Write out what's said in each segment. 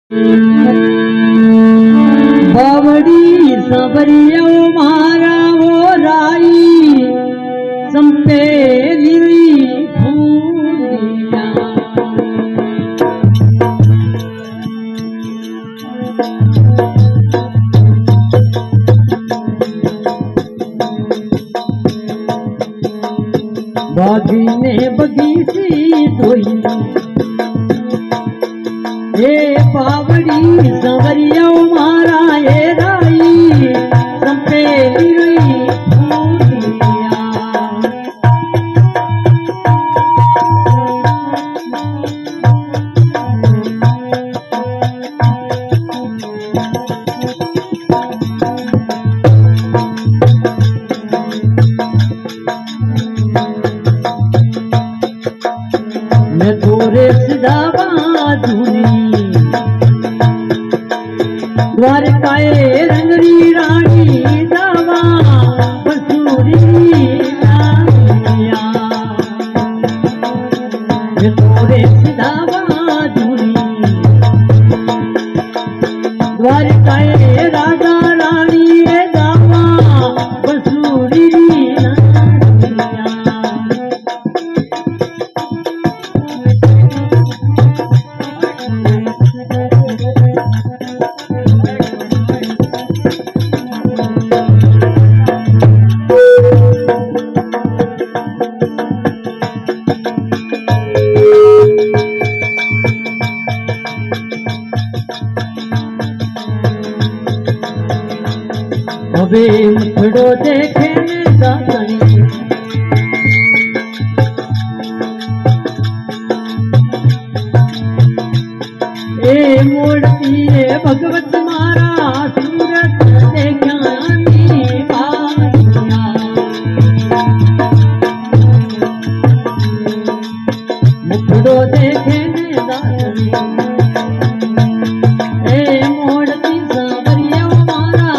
बावड़ी सबरियो मारा वो राई संपेली भूलिया बागी ने बगीची धोई ये बावड़ी संवरिया मारा ये राई संपेली भूलिया मैं तोरे सिधावा धुनी द्वारकाए रंगरी रानी दावा बसूरी रानिया मैं तोरे सिधावा धुनी द्वारकाए राजा रानी दावा बसूरी अबे उठड़ो देखे दासनी ए मूर्ति भगवत मारा सूरत देखानी बारिया उठड़ो देखे दासनी ए मूर्ति सावरिया मारा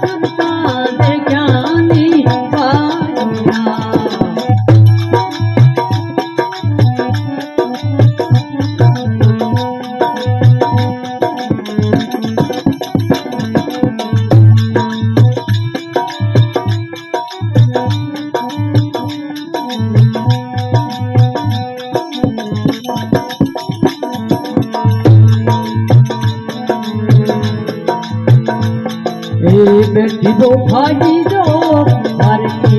बैठी दो भाई जो भारती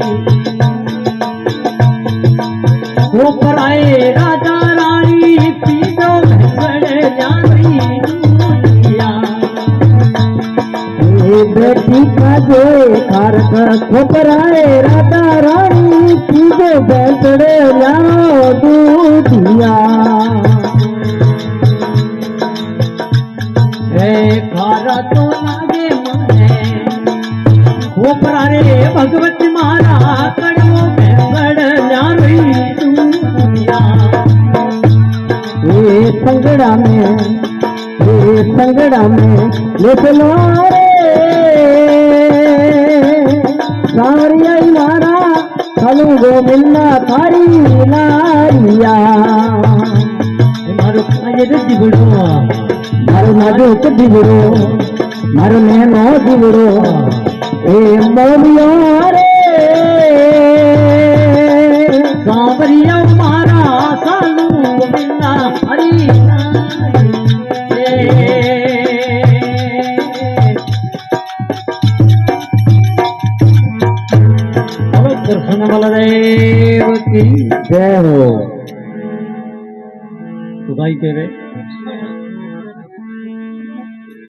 वो पर आए राजा रानी पी दो बड़े जानी दुनिया बैठी का जो कारक वो पर आए राजा रानी पी दो बड़े जानो दुनिया खारा तो लागे वो प्राणे भगवत मारा कड़वो में बड़ जानी दुनिया ये संगड़ा में ले चलो रे सावरिया मारा चलू गो मिलना थारी नारिया मारो काजे दिगड़ो मारो नाजो दिगड़ो मारो नैनो दिगड़ो ए मोलिया रे सावरिया मारा सालू मिलना हरी कृष्ण बलदेव की जय हो। तो भाई कह रहे